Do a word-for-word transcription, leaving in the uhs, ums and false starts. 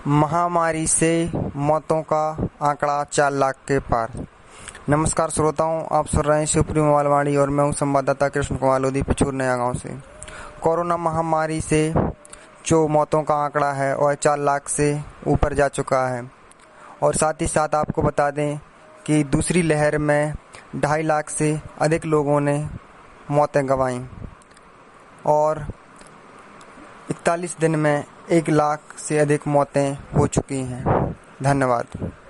महामारी से मौतों का आंकड़ा चार लाख के पार। नमस्कार श्रोताओं, आप सुन रहे हैं शिवपुरी मोबाइल वाणी और मैं हूं संवाददाता कृष्ण कुमार लोधी, पिछूर नया गांव से। कोरोना महामारी से जो मौतों का आंकड़ा है वह चार लाख से ऊपर जा चुका है और साथ ही साथ आपको बता दें कि दूसरी लहर में ढाई लाख से अधिक लोगों ने मौतें गंवाई और इकतालीस दिन में एक लाख से अधिक मौतें हो चुकी हैं। धन्यवाद।